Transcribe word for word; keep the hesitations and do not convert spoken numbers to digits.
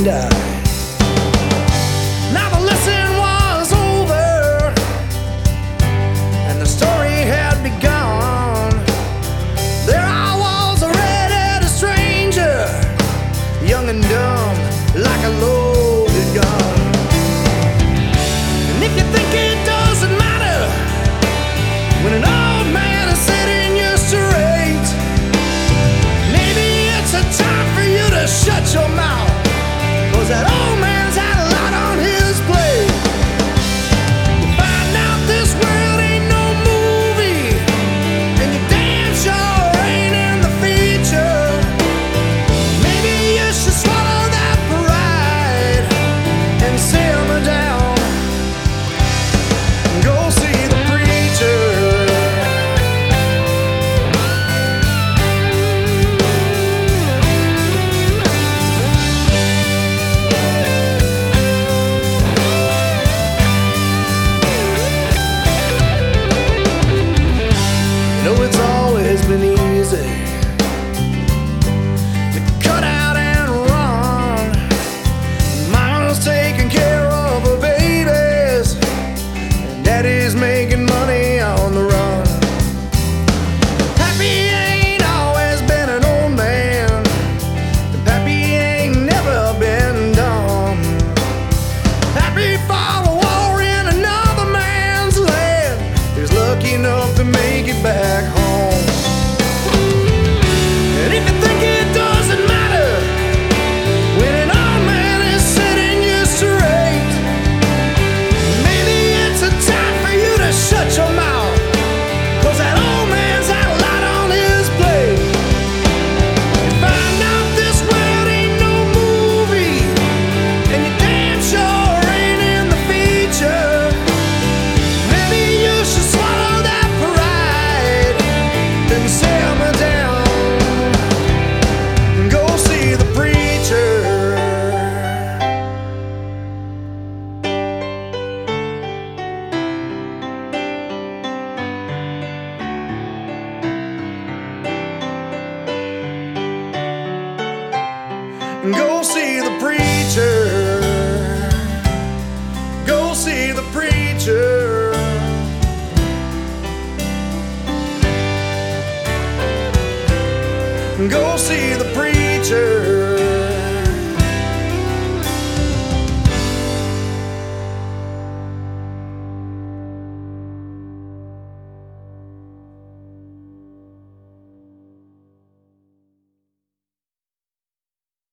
die. Now the lesson was over and the story had begun. There I was, a red-headed stranger, young and dumb, like a loaded gun. And if you think it doesn't matter when an old man is sitting you straight, maybe it's a time for you to shut your mouth, 'cause that old man's had a lot on his plate. You find out this world ain't no movie, and you damn sure ain't in the feature. Maybe you should swallow that pride and simmer down and go see the preacher. You know it's always been easy to cut out and run. Mama's taking care of her babies, and daddy's making money on the run. Pappy ain't always been an old man, and Pappy ain't never been dumb. Pappy fought a war in another man's land. He was lucky enough to make it back home. And if you think it doesn't matter when an old man is setting you straight, maybe it's a time for you to shut your mouth, 'cause that old man's had a lot on his plate. You find out this world ain't no movie, and you damn sure ain't in the feature. Maybe you should swallow that pride and simmer down and go see the preacher. Go see the preacher.